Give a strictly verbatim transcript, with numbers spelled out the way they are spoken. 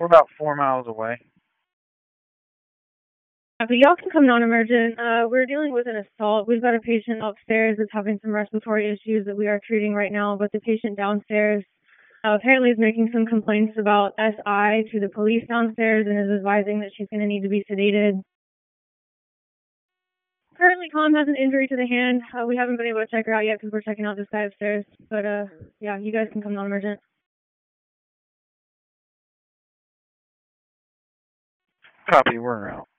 We're about four miles away. Okay, y'all can come non-emergent. Uh, we're dealing with an assault. We've got a patient upstairs that's having some respiratory issues that we are treating right now, but the patient downstairs uh, apparently is making some complaints about S I to the police downstairs and is advising that she's going to need to be sedated. Currently, Colin has an injury to the hand. Uh, we haven't been able to check her out yet because we're checking out this guy upstairs. But, uh, yeah, you guys can come non-emergent. Copy, we're out.